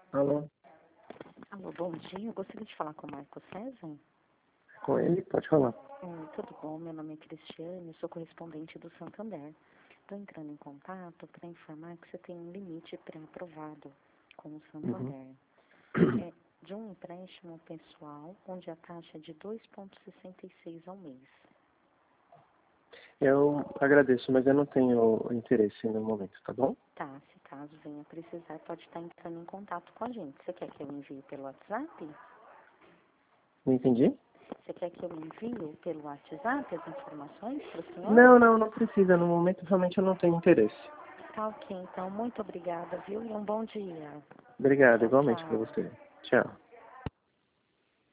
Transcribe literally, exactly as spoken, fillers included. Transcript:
Alô, Alô, bom dia. Eu gostaria de falar com o Marco César. com ele? Pode falar. Oi, tudo bom? Meu nome é Cristiane, sou correspondente do Santander. Estou entrando em contato para informar que você tem um limite pré-aprovado com o Uhum. Santander. É de um empréstimo pessoal, onde a taxa é de dois vírgula sessenta e seis ao mês. Eu agradeço, mas eu não tenho interesse no momento, tá bom? Tá, se caso venha precisar, pode estar entrando em contato com a gente. Você quer que eu envie pelo WhatsApp? Não entendi? Você quer que eu envie pelo WhatsApp as informações para o senhor? Não, não, não precisa. No momento, realmente, eu não tenho interesse. Tá ok, então muito obrigada, viu? E um bom dia. Obrigado, Tchau, igualmente para tchau. você. Tchau.